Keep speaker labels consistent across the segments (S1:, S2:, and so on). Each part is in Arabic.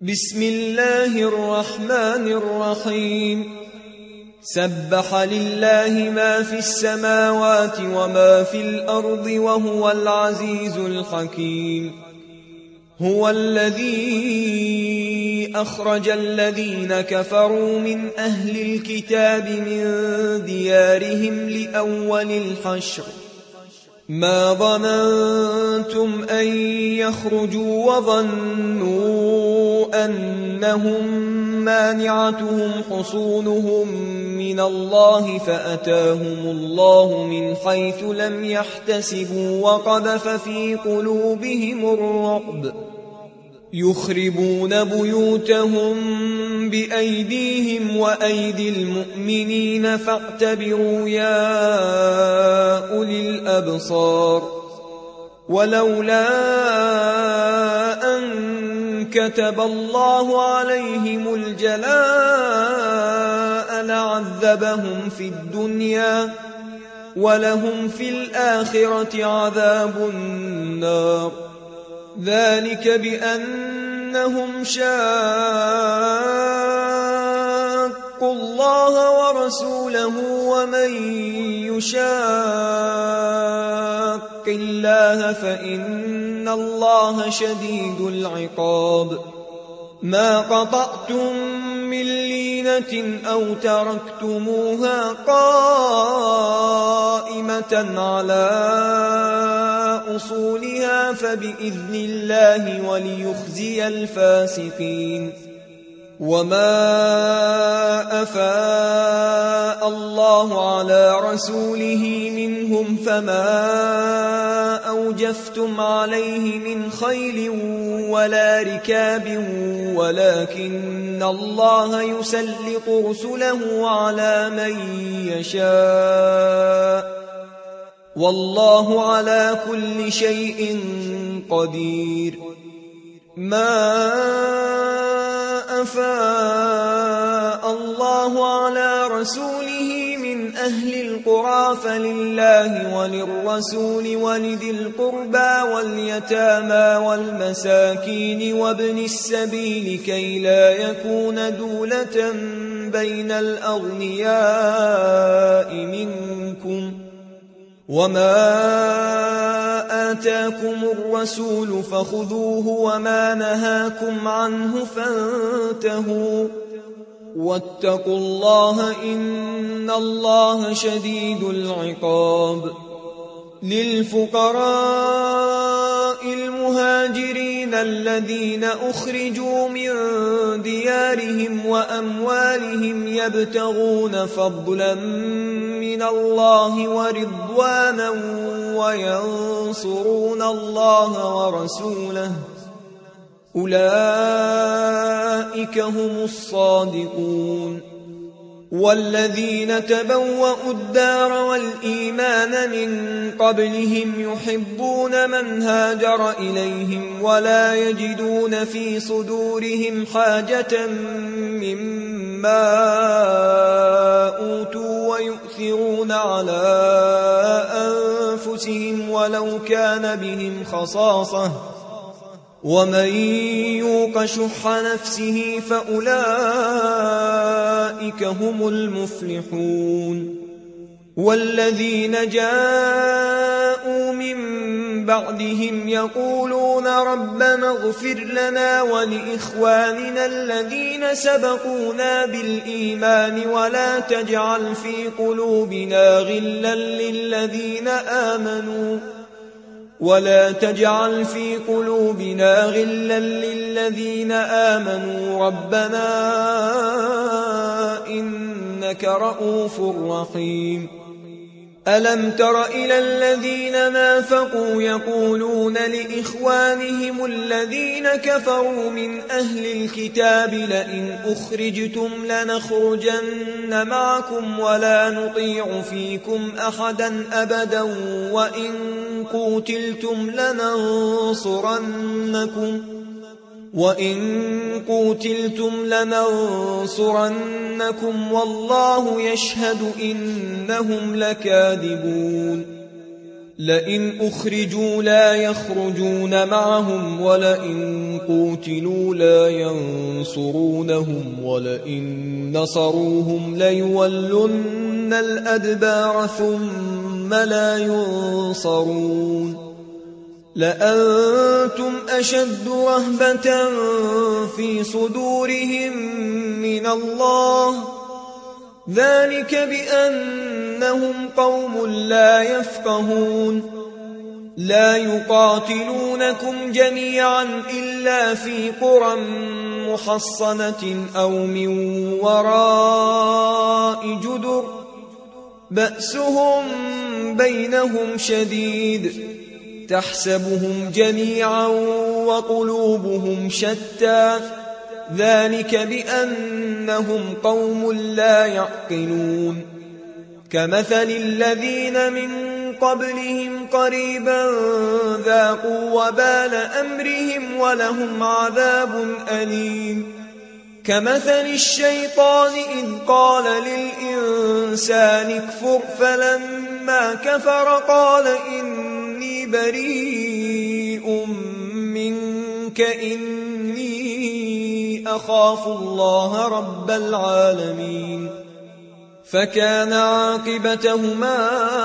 S1: بسم الله الرحمن الرحيم. سبح لله ما في السماوات وما في الأرض وهو العزيز الحكيم. هو الذي أخرج الذين كفروا من أهل الكتاب من ديارهم لأول الحشر ما ظننتم أن يخرجوا وظنوا أنهم مانعتهم حصونهم من الله فأتاهم الله من حيث لم يحتسبوا وقذف في قلوبهم الرعب يخربون بيوتهم بأيديهم وأيدي المؤمنين فاعتبروا يا أولي الأبصار. ولولا أن كتب الله عليهم الجلاء لعذبهم في الدنيا ولهم في الآخرة عذاب النار. ذلك بأنهم شاقوا الله ورسوله ومن يشاق الله فإن الله شديد العقاب. ما قطعتم من لينة أو تركتموها قائمة على أصولها فبإذن الله وليخزي الفاسقين. وما أفاء الله على رسوله منهم فما أوجفتم عليه من خيل ولا ركاب ولكن الله يسلط رسله على من يشاء والله على كل شيء قدير. ما أفاء الله على رسوله من أهل القرى فلله وللرسول ولذي القربى واليتامى والمساكين وابن السبيل كي لا يكون دولة بين الأغنياء منكم. وما آتاكم الرسول فخذوه وما نهاكم عنه فانتهوا واتقوا الله إن الله شديد العقاب. للفقراء المهاجرين الذين أخرجوا من ديارهم وأموالهم يبتغون فضلا من الله ورضوانا وينصرون الله ورسوله أولئك هم الصادقون. والذين تبوأوا الدار والإيمان من قبلهم يحبون من هاجر إليهم ولا يجدون في صدورهم حاجة مما أوتوا ويؤثرون على أنفسهم ولو كان بهم خصاصة ومن يوق شح نفسه فأولئك هم المفلحون. والذين جاءوا من بعدهم يقولون ربنا اغفر لنا ولإخواننا الذين سبقونا بالإيمان ولا تجعل في قلوبنا غلا للذين آمنوا ربنا إنك رؤوف رحيم. ألم تر إلى الذين نافقوا يقولون لإخوانهم الذين كفروا من أهل الكتاب لئن أخرجتم لنخرجن معكم ولا نطيع فيكم أحدا أبدا وإن قوتلتم لننصرنكم والله يشهد إنهم لكاذبون. لئن أخرجوا لا يخرجون معهم ولئن قوتلوا لا ينصرونهم ولئن نصروهم ليولن الأدبار ثم لا ينصرون لأنتم أشد رهبة في صدورهم من الله ذلك بأنهم قوم لا يفقهون لا يقاتلونكم جميعا إلا في قرى محصنة أو من وراء جدر بأسهم بينهم شديد تحسبهم جميعا وقلوبهم شتى ذلك بأنهم قوم لا يعقلون كمثل الذين من قبلهم قريبا ذاقوا وبال أمرهم ولهم عذاب أليم كمثل الشيطان إذ قال للإنسان اكفر فلما كفر قال إني بريء منك إني أخاف الله رب العالمين فكان عاقبتهما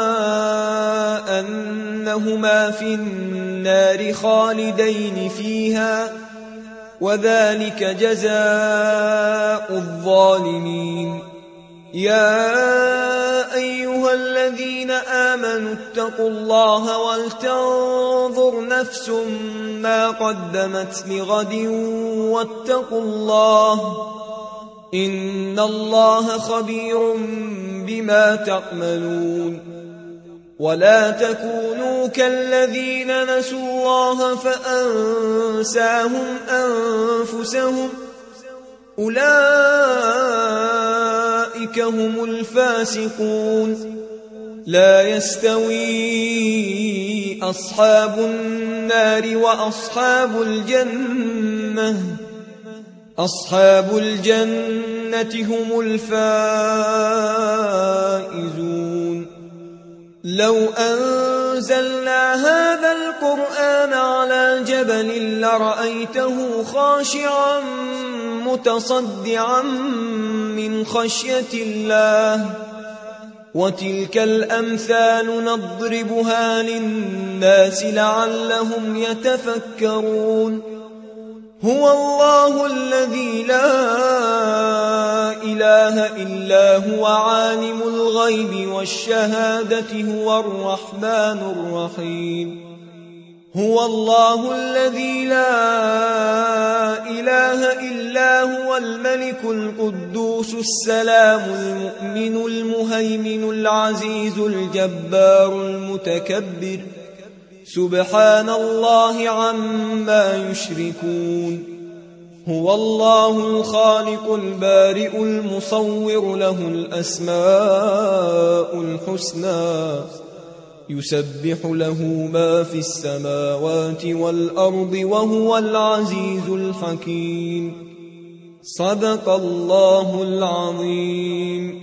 S1: أنهما في النار خالدين فيها وذلك جزاء الظالمين يا أيها الذين آمنوا اتقوا الله ولتنظر نفس ما قدمت لغد واتقوا الله إن الله خبير بما تعملون ولا تكونوا كالذين نسوا الله فأنساهم أنفسهم أولئك هم الفاسقون لا يستوي أصحاب النار وأصحاب الجنة هم الفائزون لو أنزلنا هذا القرآن على جبل لرأيته خاشعا متصدعا من خشية الله وتلك الأمثال نضربها للناس لعلهم يتفكرون هو الله الذي لا إله إلا هو عالم الغيب والشهادة هو الرحمن الرحيم هو الله الذي لا إله إلا هو الملك القدوس السلام المؤمن المهيمن العزيز الجبار المتكبر سبحان الله عما يشركون هو الله الخالق البارئ المصور له الأسماء الحسنى يسبح له ما في السماوات والأرض وهو العزيز الحكيم صدق الله العظيم.